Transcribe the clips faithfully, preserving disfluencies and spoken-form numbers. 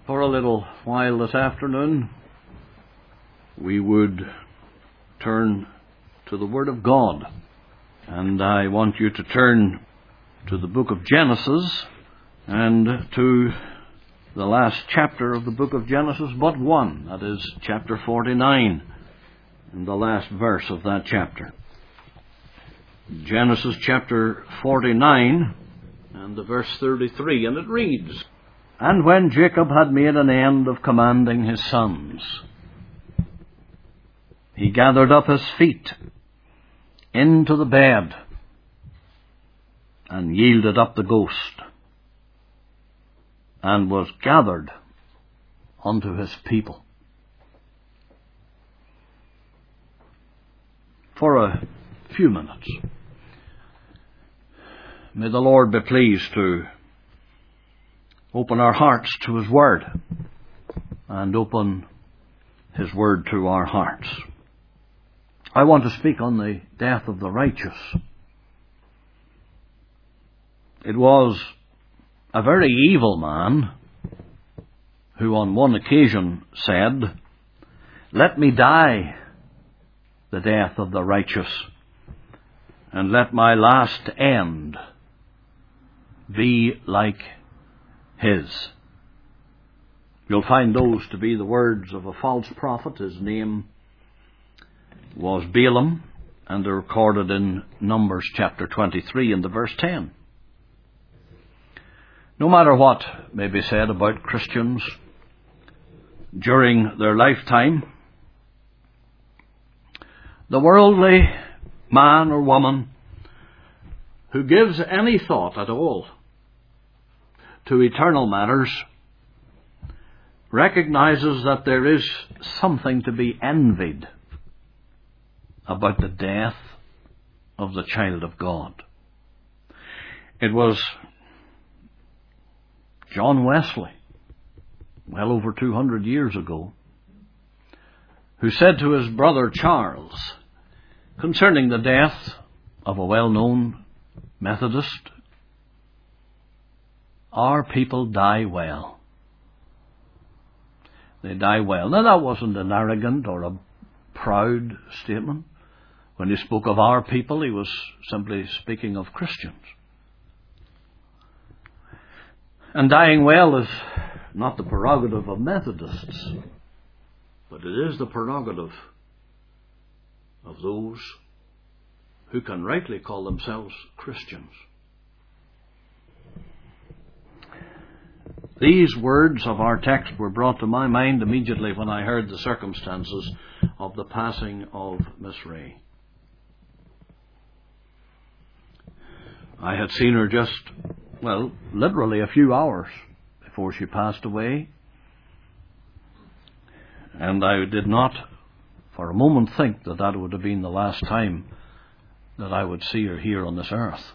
For a little while this afternoon, we would turn to the Word of God. And I want you to turn to the book of Genesis and to the last chapter of the book of Genesis, but one, that is chapter forty-nine, and the last verse of that chapter. Genesis chapter forty-nine and the verse thirty-three, and it reads, "And when Jacob had made an end of commanding his sons, he gathered up his feet into the bed and yielded up the ghost, and was gathered unto his people." For a few minutes, may the Lord be pleased to open our hearts to His Word, and open His Word to our hearts. I want to speak on the death of the righteous. It was a very evil man who on one occasion said, "Let me die the death of the righteous, and let my last end be like his." You'll find those to be the words of a false prophet. His name was Balaam, and they're recorded in Numbers chapter twenty-three and the verse ten. No matter what may be said about Christians during their lifetime, the worldly man or woman who gives any thought at all to eternal matters recognizes that there is something to be envied about the death of the child of God. It was John Wesley, well over two hundred years ago, who said to his brother Charles concerning the death of a well-known Methodist, "Our people die well. They die well." Now, that wasn't an arrogant or a proud statement. When he spoke of our people, he was simply speaking of Christians. And dying well is not the prerogative of Methodists, but it is the prerogative of those who can rightly call themselves Christians. These words of our text were brought to my mind immediately when I heard the circumstances of the passing of Miss Ray. I had seen her just, well, literally a few hours before she passed away, and I did not for a moment think that that would have been the last time that I would see her here on this earth.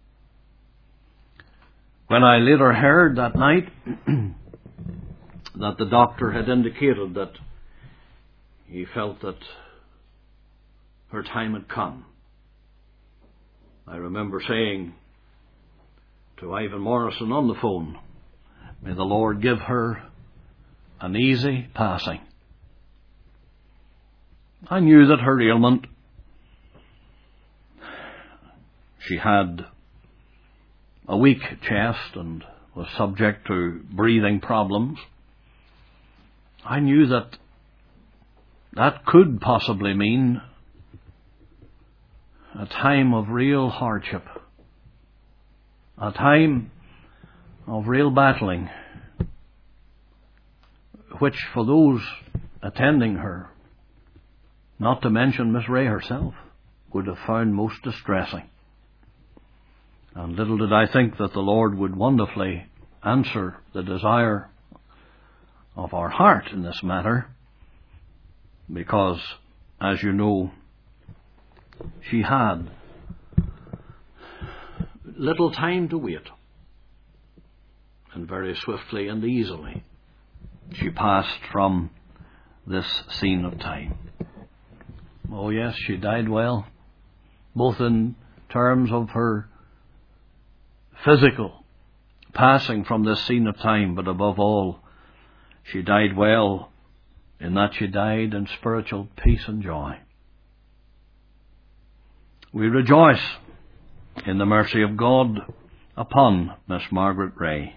When I later heard that night that the doctor had indicated that he felt that her time had come, I remember saying to Ivan Morrison on the phone, "May the Lord give her an easy passing." I knew that her ailment, she had a weak chest and was subject to breathing problems. I knew that that could possibly mean a time of real hardship, a time of real battling, which for those attending her, not to mention Miss Ray herself, would have found most distressing. And little did I think that the Lord would wonderfully answer the desire of our heart in this matter, because, as you know, she had little time to wait, and very swiftly and easily she passed from this scene of time. Oh yes, she died well, both in terms of her physical passing from this scene of time, but above all she died well, in that she died in spiritual peace and joy. We rejoice in the mercy of God upon Miss Margaret Ray.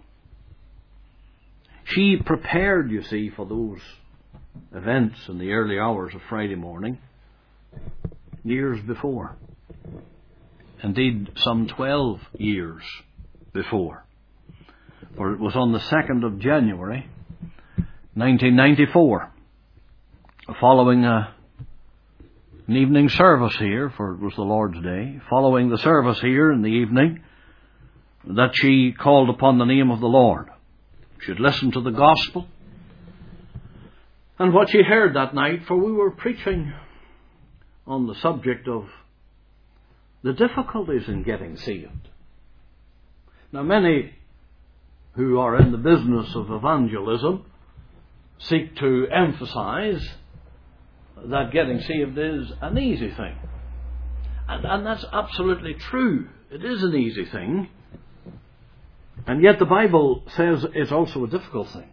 She prepared, you see, for those events in the early hours of Friday morning years before. Indeed, some twelve years before. For it was on the second of January, nineteen ninety-four, following a, an evening service here, for it was the Lord's Day, following the service here in the evening, that she called upon the name of the Lord. She had listened to the gospel, and what she heard that night, for we were preaching on the subject of the difficulties in getting saved. Now, many who are in the business of evangelism seek to emphasize that getting saved is an easy thing. And, and that's absolutely true. It is an easy thing. And yet the Bible says it's also a difficult thing.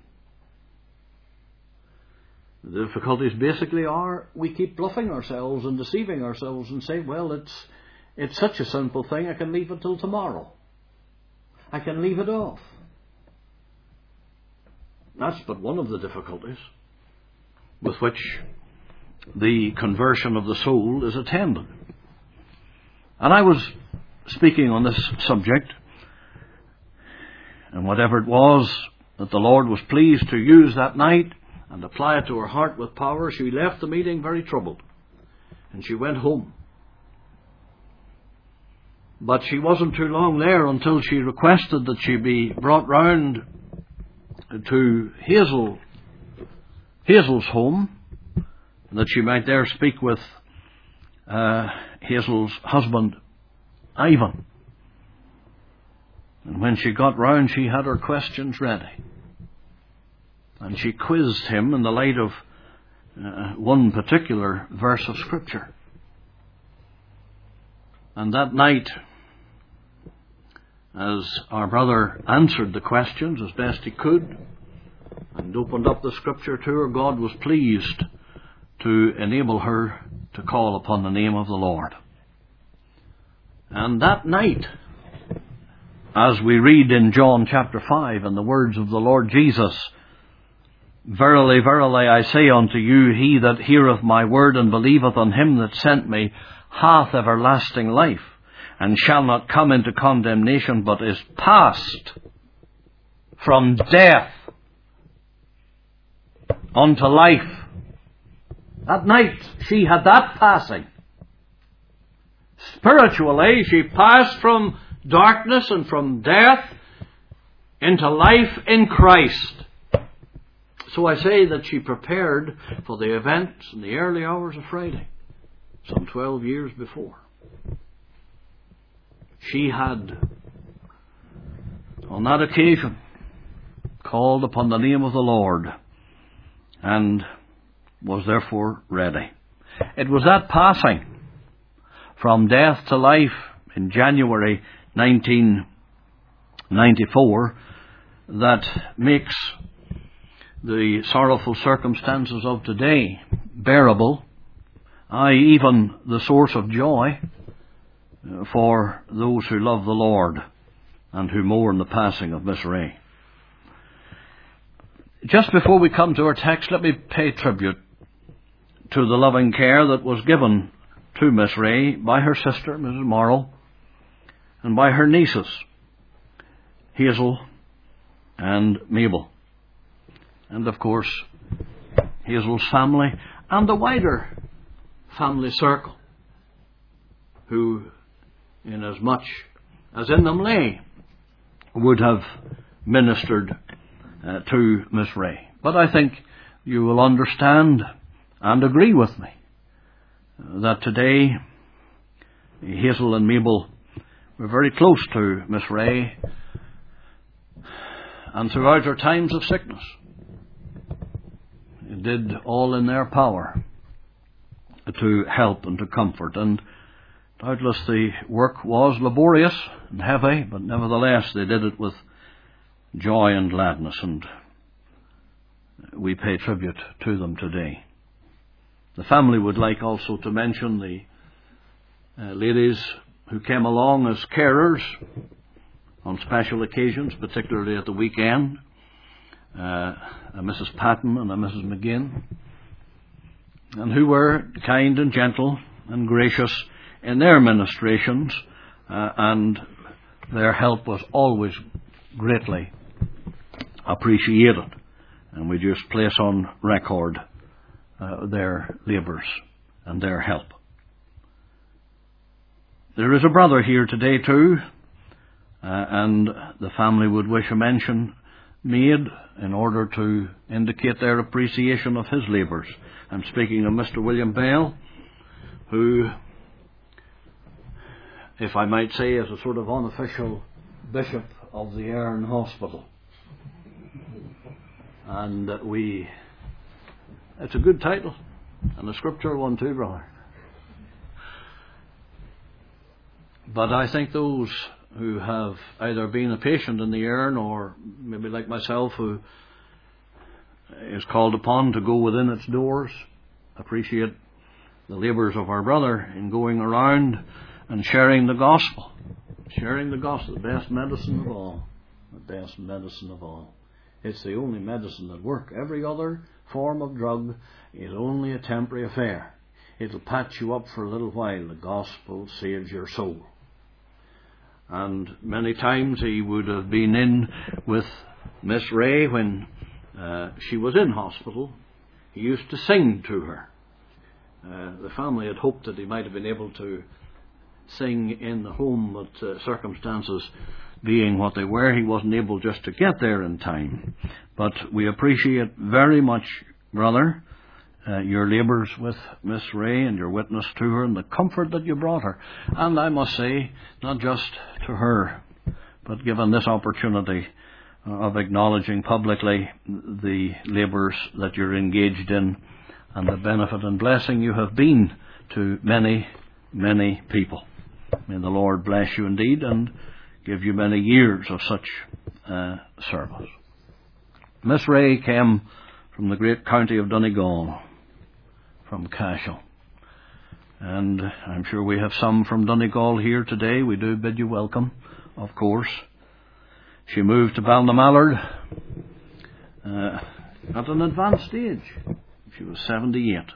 The difficulties basically are we keep bluffing ourselves and deceiving ourselves and say, well, it's it's such a simple thing, I can leave it till tomorrow. I can leave it off. That's but one of the difficulties with which the conversion of the soul is attended. And I was speaking on this subject, and whatever it was that the Lord was pleased to use that night and apply it to her heart with power, she left the meeting very troubled. And she went home. But she wasn't too long there until she requested that she be brought round to Hazel, Hazel's home, that she might there speak with uh, Hazel's husband, Ivan. And when she got round, she had her questions ready. And she quizzed him in the light of uh, one particular verse of Scripture. And that night, as our brother answered the questions as best he could and opened up the Scripture to her, God was pleased to enable her to call upon the name of the Lord. And that night, as we read in John chapter five in the words of the Lord Jesus, "Verily, verily, I say unto you, he that heareth my word and believeth on him that sent me hath everlasting life, and shall not come into condemnation, but is passed from death unto life." That night she had that passing. Spiritually, she passed from darkness and from death into life in Christ. So I say that she prepared for the events in the early hours of Friday, some twelve years before. She had, on that occasion, called upon the name of the Lord and was therefore ready. It was that passing from death to life in January nineteen ninety-four that makes the sorrowful circumstances of today bearable, aye, even the source of joy for those who love the Lord and who mourn the passing of Miss Ray. Just before we come to our text, let me pay tribute to the loving care that was given to Miss Ray by her sister, Missus Morrow, and by her nieces, Hazel and Mabel. And of course, Hazel's family and the wider family circle, who, in as much as in them lay, would have ministered uh, to Miss Ray. But I think you will understand and agree with me that today Hazel and Mabel were very close to Miss Ray, and throughout her times of sickness did all in their power to help and to comfort. And doubtless the work was laborious and heavy, but nevertheless they did it with joy and gladness. And we pay tribute to them today. The family would like also to mention the uh, ladies who came along as carers on special occasions, particularly at the weekend, uh, a Missus Patton and a Missus McGinn, and who were kind and gentle and gracious in their ministrations, uh, and their help was always greatly appreciated. And we just place on record uh, their labours and their help. There is a brother here today too, uh, and the family would wish a mention made in order to indicate their appreciation of his labours. I'm speaking of Mister William Bell, who, if I might say, is a sort of unofficial bishop of the Erne Hospital. And uh, we, it's a good title, and a scriptural one too, brother. But I think those who have either been a patient in the Erne, or maybe like myself, who is called upon to go within its doors, appreciate the labours of our brother in going around and sharing the gospel. Sharing the gospel, the best medicine of all. The best medicine of all. It's the only medicine that works. Every other form of drug is only a temporary affair. It'll patch you up for a little while. The gospel saves your soul. And many times he would have been in with Miss Ray when uh, she was in hospital. He used to sing to her. Uh, the family had hoped that he might have been able to sing in the home, but uh, circumstances being what they were, he wasn't able just to get there in time. But we appreciate very much, brother, uh, your labours with Miss Ray and your witness to her and the comfort that you brought her. And I must say, not just to her, but given this opportunity of acknowledging publicly the labours that you're engaged in and the benefit and blessing you have been to many, many people. May the Lord bless you indeed and give you many years of such uh, service. Miss Ray came from the great county of Donegal, from Cashel. And I'm sure we have some from Donegal here today. We do bid you welcome, of course. She moved to Balnamallard uh, at an advanced age. She was seventy-eight.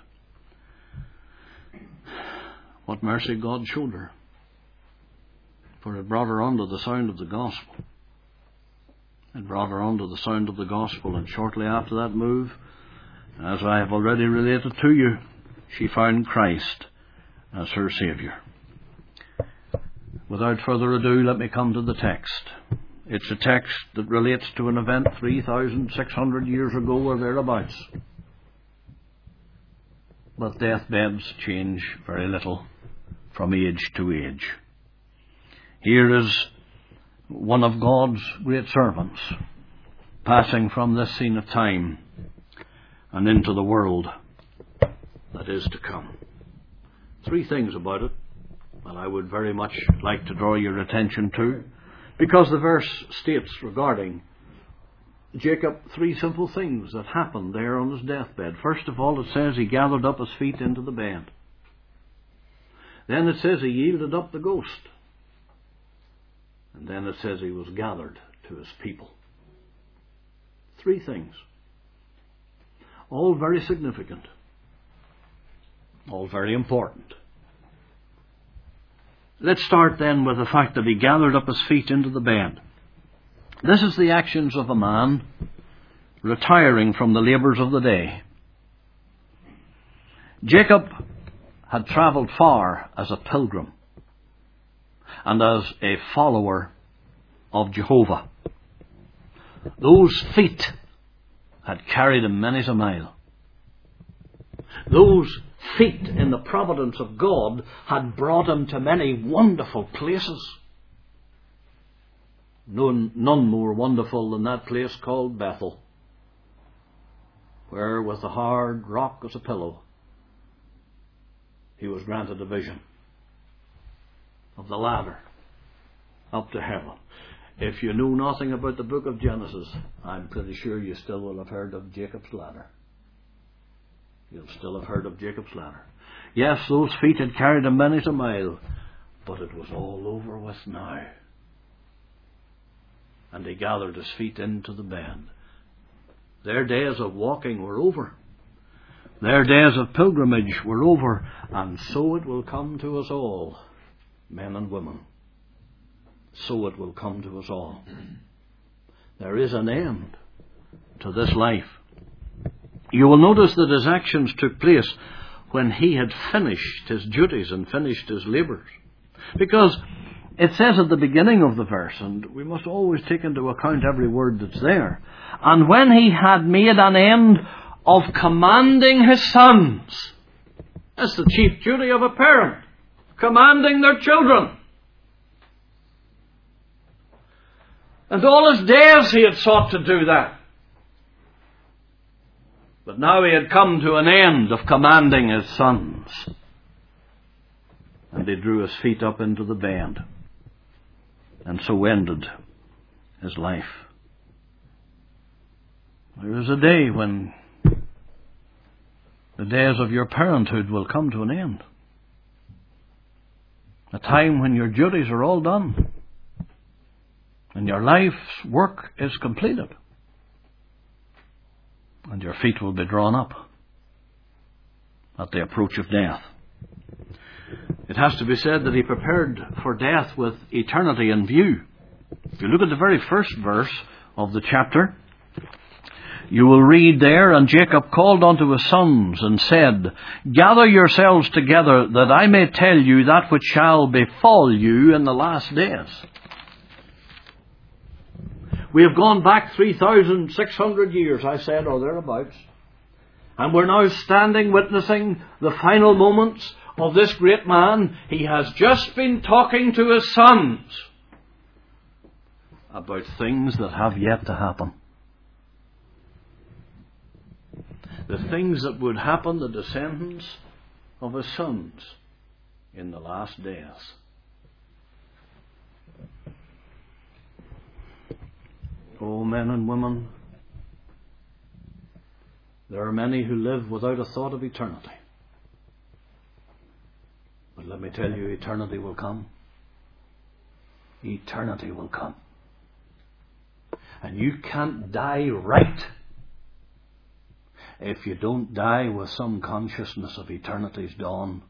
What mercy God showed her. For it brought her under the sound of the gospel. It brought her under the sound of the gospel, and shortly after that move, as I have already related to you, she found Christ as her Saviour. Without further ado, let me come to the text. It's a text that relates to an event three thousand six hundred years ago or thereabouts. But deathbeds change very little from age to age. Here is one of God's great servants passing from this scene of time and into the world that is to come. Three things about it that I would very much like to draw your attention to, because the verse states regarding Jacob three simple things that happened there on his deathbed. First of all, it says he gathered up his feet into the bed. Then it says he yielded up the ghost. And then it says he was gathered to his people. Three things. All very significant. All very important. Let's start then with the fact that he gathered up his feet into the bed. This is the actions of a man retiring from the labours of the day. Jacob had travelled far as a pilgrim and as a follower of Jehovah. Those feet had carried him many a mile. Those feet in the providence of God had brought him to many wonderful places. None, none more wonderful than that place called Bethel, where with the hard rock as a pillow, he was granted a vision of the ladder up to heaven. If you know nothing about the book of Genesis, I'm pretty sure you still will have heard of Jacob's ladder. You'll still have heard of Jacob's ladder. Yes, those feet had carried him many a mile, but it was all over with now. And he gathered his feet into the bed. Their days of walking were over. Their days of pilgrimage were over. And so it will come to us all, men and women. So it will come to us all. There is an end to this life. You will notice that his actions took place when he had finished his duties and finished his labours. Because it says at the beginning of the verse, and we must always take into account every word that's there, and when he had made an end of commanding his sons. That's the chief duty of a parent, commanding their children. And all his days he had sought to do that. But now he had come to an end of commanding his sons. And he drew his feet up into the bed. And so ended his life. There is a day when the days of your parenthood will come to an end. A time when your duties are all done. And your life's work is completed. And your feet will be drawn up at the approach of death. It has to be said that he prepared for death with eternity in view. If you look at the very first verse of the chapter, you will read there, and Jacob called unto his sons and said, Gather yourselves together, that I may tell you that which shall befall you in the last days. We have gone back three thousand six hundred years, I said, or thereabouts. And we're now standing witnessing the final moments of this great man. He has just been talking to his sons about things that have yet to happen. The things that would happen, the descendants of his sons in the last days. Oh, men and women, there are many who live without a thought of eternity. But let me tell you, eternity will come. Eternity will come. And you can't die right if you don't die with some consciousness of eternity's dawn.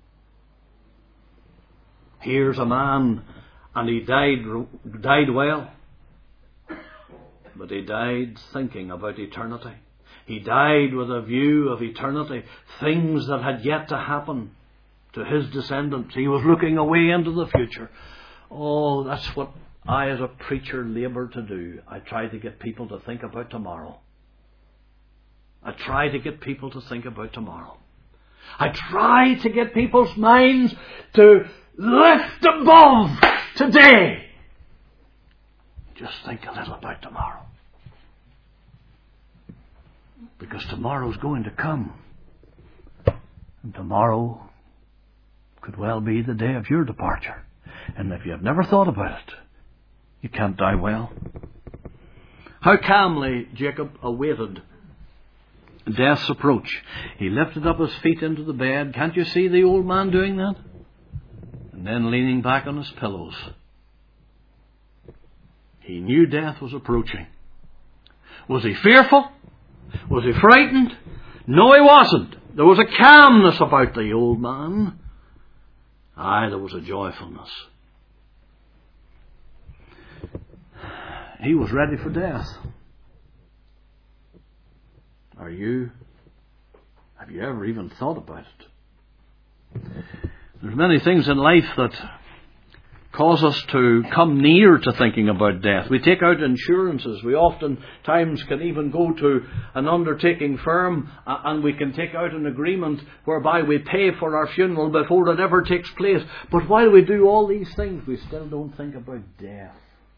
Here's a man, and he died, died well. But he died thinking about eternity. He died with a view of eternity, things that had yet to happen to his descendants. He was looking away into the future. Oh, that's what I as a preacher labour to do. I try to get people to think about tomorrow. I try to get people to think about tomorrow. I try to get people's minds to lift above today. Just think a little about tomorrow. Because tomorrow's going to come. And tomorrow could well be the day of your departure. And if you have never thought about it, you can't die well. How calmly Jacob awaited death's approach. He lifted up his feet into the bed. Can't you see the old man doing that? And then leaning back on his pillows. He knew death was approaching. Was he fearful? Was he frightened? No, he wasn't. There was a calmness about the old man. Aye, there was a joyfulness. He was ready for death. Are you? Have you ever even thought about it? There's many things in life that cause us to come near to thinking about death. We take out insurances. We oftentimes can even go to an undertaking firm and we can take out an agreement whereby we pay for our funeral before it ever takes place. But while we do all these things, we still don't think about death.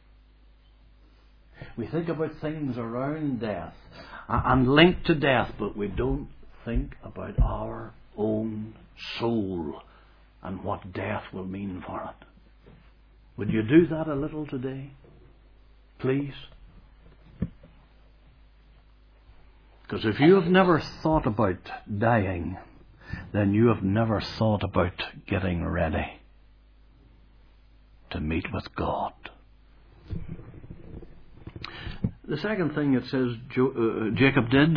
We think about things around death and linked to death, but we don't think about our own soul and what death will mean for it. Would you do that a little today? Please. Because if you have never thought about dying, then you have never thought about getting ready to meet with God. The second thing it says Jo- uh, Jacob did,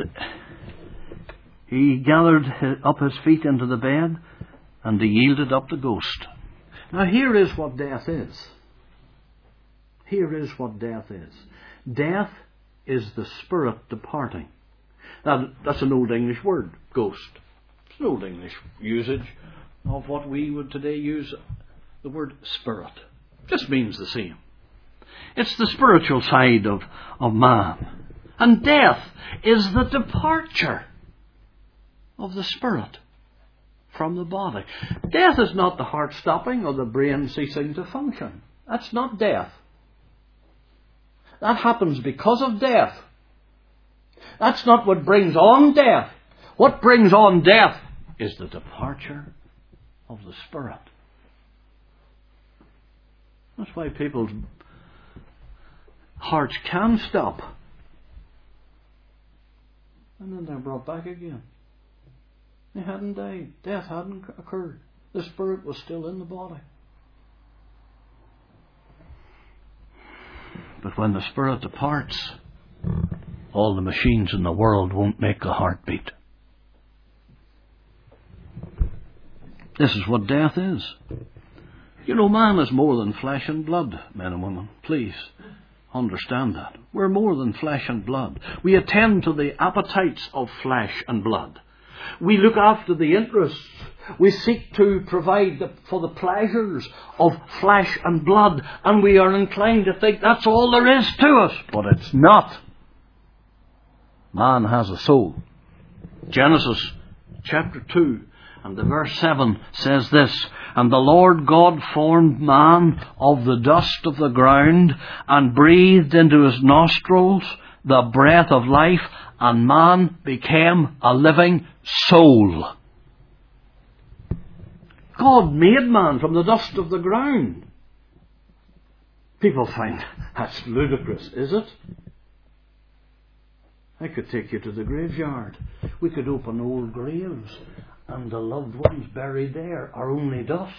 he gathered up his feet into the bed and he yielded up the ghost. Now here is what death is. Here is what death is. Death is the spirit departing. Now, that's an Old English word, ghost. It's an Old English usage of what we would today use the word spirit. Just means the same. It's the spiritual side of, of man. And death is the departure of the spirit from the body. Death is not the heart stopping or the brain ceasing to function. That's not death. That happens because of death. That's not what brings on death. What brings on death is the departure of the spirit. That's why people's hearts can stop. And then they're brought back again. They hadn't died. Death hadn't occurred. The spirit was still in the body. But when the spirit departs, all the machines in the world won't make a heartbeat. This is what death is. You know, man is more than flesh and blood, men and women. Please understand that. We're more than flesh and blood. We attend to the appetites of flesh and blood. We look after the interests. We seek to provide the, for the pleasures of flesh and blood. And we are inclined to think that's all there is to us. But it's not. Man has a soul. Genesis chapter two and the verse seven says this, "And the Lord God formed man of the dust of the ground and breathed into his nostrils the breath of life, and man became a living soul." God made man from the dust of the ground. People find that's ludicrous, is it? I could take you to the graveyard. We could open old graves, and the loved ones buried there are only dust.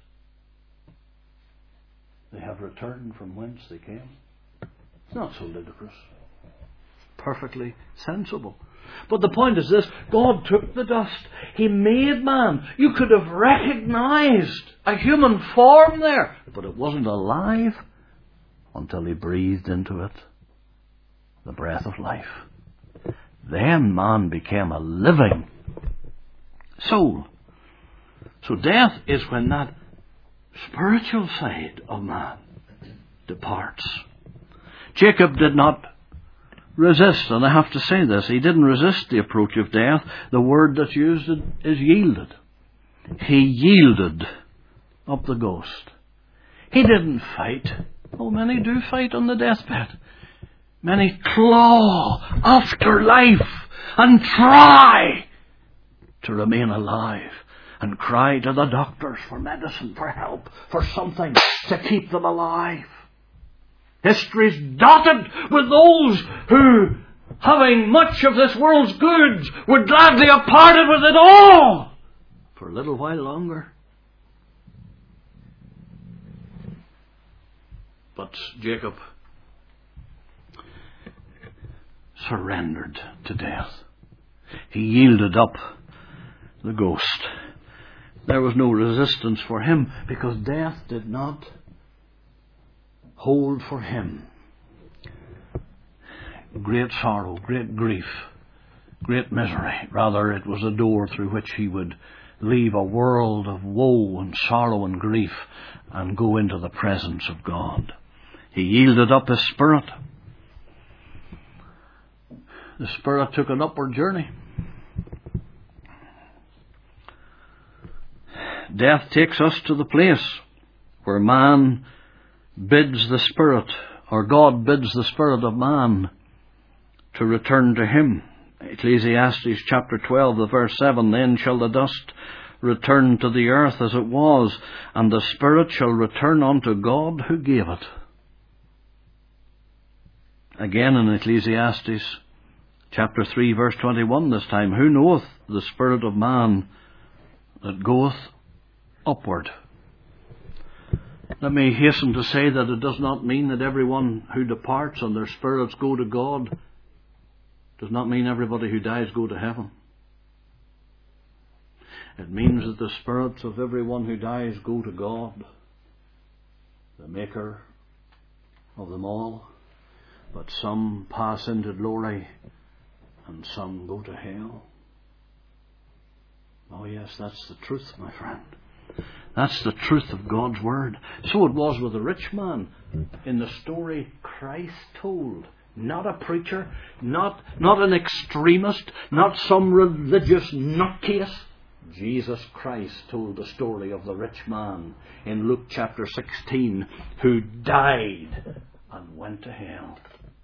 They have returned from whence they came. It's not so ludicrous. Perfectly sensible. But the point is this: God took the dust. He made man. You could have recognized a human form there, but it wasn't alive until He breathed into it the breath of life. Then man became a living soul. So death is when that spiritual side of man departs. Jacob did not resist, and I have to say this, he didn't resist the approach of death. The word that's used is yielded. He yielded up the ghost. He didn't fight. Oh, many do fight on the deathbed. Many claw after life and try to remain alive and cry to the doctors for medicine, for help, for something to keep them alive. History's dotted with those who, having much of this world's goods, would gladly have parted with it all for a little while longer. But Jacob surrendered to death. He yielded up the ghost. There was no resistance for him because death did not hold for him great sorrow, great grief, great misery. Rather, it was a door through which he would leave a world of woe and sorrow and grief and go into the presence of God. He yielded up his spirit. The spirit took an upward journey. Death takes us to the place where man bids the spirit, or God bids the spirit of man to return to him. Ecclesiastes chapter twelve, the verse seven, "Then shall the dust return to the earth as it was, and the spirit shall return unto God who gave it." Again in Ecclesiastes chapter three verse twenty-one this time, who knoweth the spirit of man that goeth upward? Let me hasten to say that it does not mean that everyone who departs and their spirits go to God does not mean everybody who dies go to heaven. It means that the spirits of everyone who dies go to God, the Maker of them all. But some pass into glory and some go to hell. Oh yes, that's the truth, my friend. That's the truth of God's Word. So it was with the rich man in the story Christ told. Not a preacher, not, not an extremist, not some religious nutcase. Jesus Christ told the story of the rich man in Luke chapter sixteen, who died and went to hell.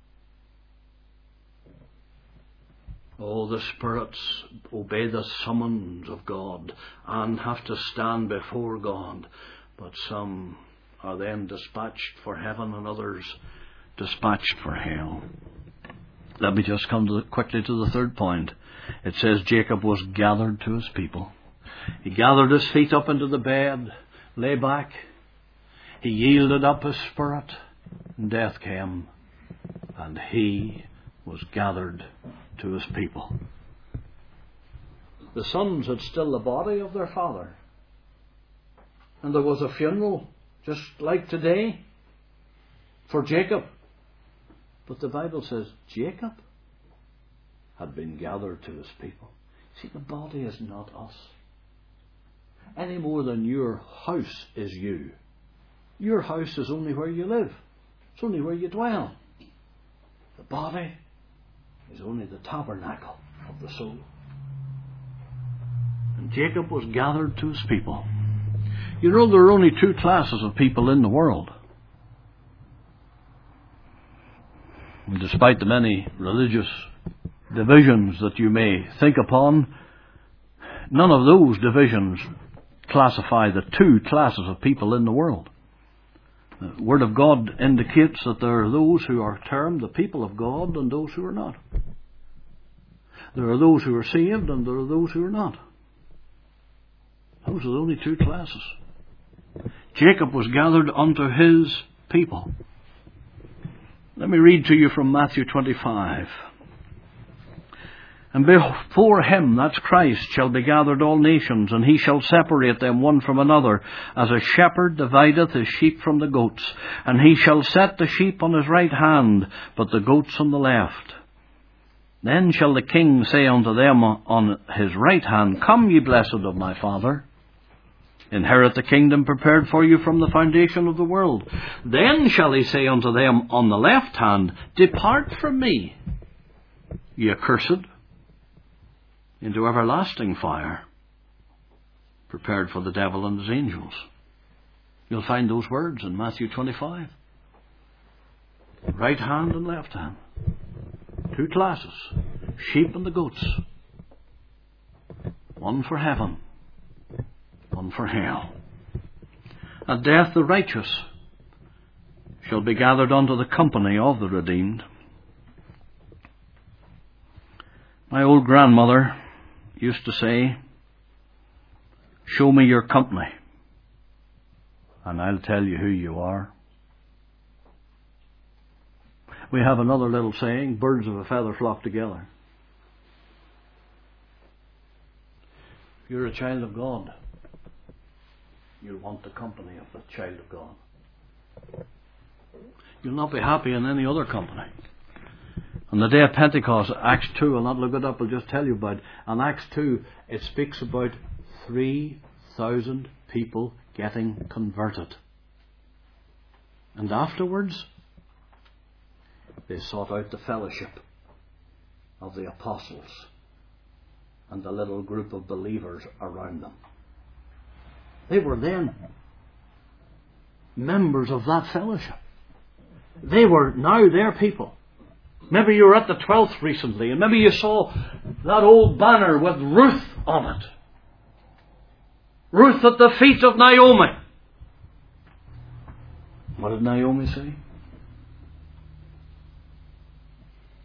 Oh, the spirits obey the summons of God and have to stand before God. But some are then dispatched for heaven and others dispatched for hell. Let me just come to the, quickly to the third point. It says Jacob was gathered to his people. He gathered his feet up into the bed, lay back. He yielded up his spirit, and death came, and he was gathered to his people. The sons had still the body of their father, and there was a funeral just like today for Jacob. But the Bible says Jacob had been gathered to his people. See, the body is not us any more than your house is you. Your house is only where you live. It's only where you dwell. The body is only the tabernacle of the soul. And Jacob was gathered to his people. You know, there are only two classes of people in the world. And despite the many religious divisions that you may think upon, none of those divisions classify the two classes of people in the world. The Word of God indicates that there are those who are termed the people of God and those who are not. There are those who are saved and there are those who are not. Those are the only two classes. Jacob was gathered unto his people. Let me read to you from Matthew twenty-five. And before him, that's Christ, shall be gathered all nations, and he shall separate them one from another, as a shepherd divideth his sheep from the goats. And he shall set the sheep on his right hand, but the goats on the left. Then shall the king say unto them on his right hand, Come, ye blessed of my Father, inherit the kingdom prepared for you from the foundation of the world. Then shall he say unto them on the left hand, Depart from me, ye accursed, into everlasting fire, prepared for the devil and his angels. You'll find those words in Matthew twenty-five. Right hand and left hand. Two classes. Sheep and the goats. One for heaven. One for hell. At death the righteous shall be gathered unto the company of the redeemed. My old grandmother used to say, Show me your company, and I'll tell you who you are. We have another little saying, birds of a feather flock together. If you're a child of God, you'll want the company of the child of God. You'll not be happy in any other company. On the day of Pentecost, Acts two, I'll not look it up, I'll just tell you about it. On Acts two, it speaks about three thousand people getting converted. And afterwards, they sought out the fellowship of the apostles and the little group of believers around them. They were then members of that fellowship. They were now their people. Maybe you were at the twelfth recently, and maybe you saw that old banner with Ruth on it. Ruth at the feet of Naomi. What did Naomi say?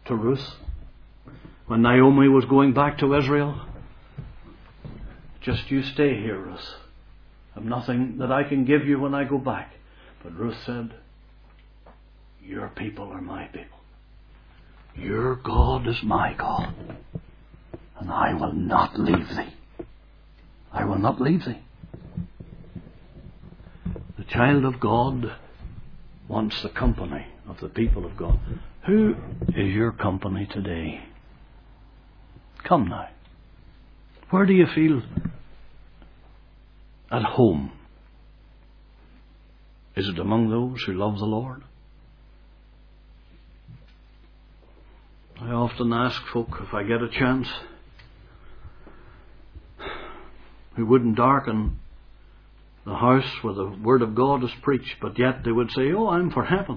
to Ruth when Naomi was going back to Israel? Just you stay here, Ruth. I've nothing that I can give you when I go back. But Ruth said, your people are my people. Your God is my God. And I will not leave thee. I will not leave thee. The child of God wants the company of the people of God. Who is your company today? Come now. Where do you feel at home? Is it among those who love the Lord? I often ask folk, if I get a chance, who wouldn't darken the house where the Word of God is preached, but yet they would say, oh, I'm for heaven.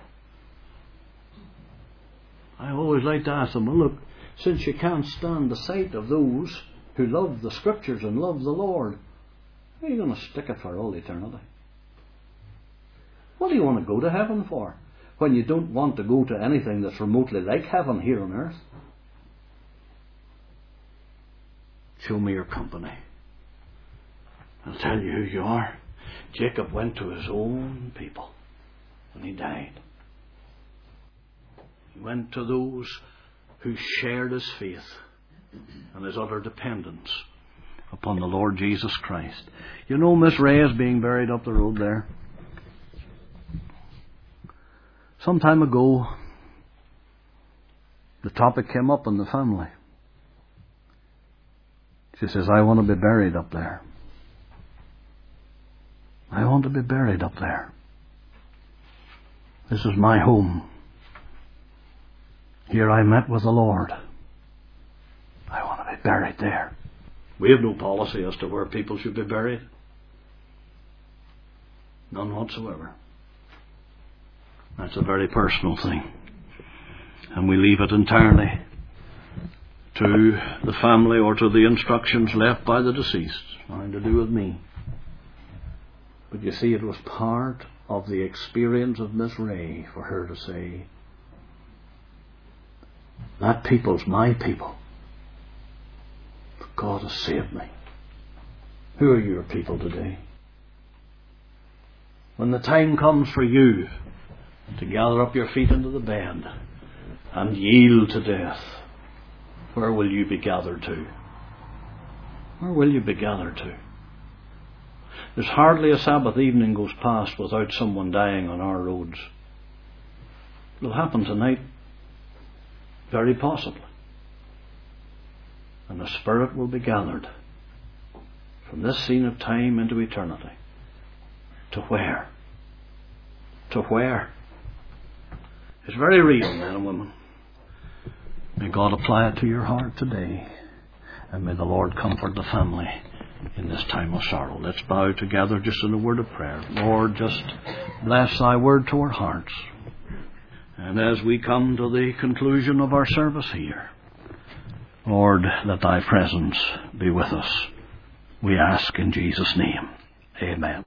I always like to ask them, well, look, since you can't stand the sight of those who love the Scriptures and love the Lord, how are you going to stick it for all eternity? What do you want to go to heaven for, when you don't want to go to anything that's remotely like heaven here on earth? Show me your company. I'll tell you who you are. Jacob went to his own people when he died. He went to those who shared his faith and his utter dependence upon the Lord Jesus Christ. You know, Miss Ray is being buried up the road there. Some time ago, the topic came up in the family. She says, I want to be buried up there. I want to be buried up there. This is my home. Here I met with the Lord. I want to be buried there. We have no policy as to where people should be buried. None whatsoever. That's a very personal thing. And we leave it entirely to the family or to the instructions left by the deceased. Nothing to do with me. But you see, it was part of the experience of Miss Ray for her to say, that people's my people. God has saved me. Who are your people today? When the time comes for you to gather up your feet into the bed and yield to death, where will you be gathered to? Where will you be gathered to? There's hardly a Sabbath evening goes past without someone dying on our roads. It'll happen tonight, very possibly. And the Spirit will be gathered from this scene of time into eternity. To where? To where? It's very real, men and women. May God apply it to your heart today. And may the Lord comfort the family in this time of sorrow. Let's bow together just in a word of prayer. Lord, just bless thy word to our hearts. And as we come to the conclusion of our service here, Lord, let thy presence be with us. We ask in Jesus' name. Amen.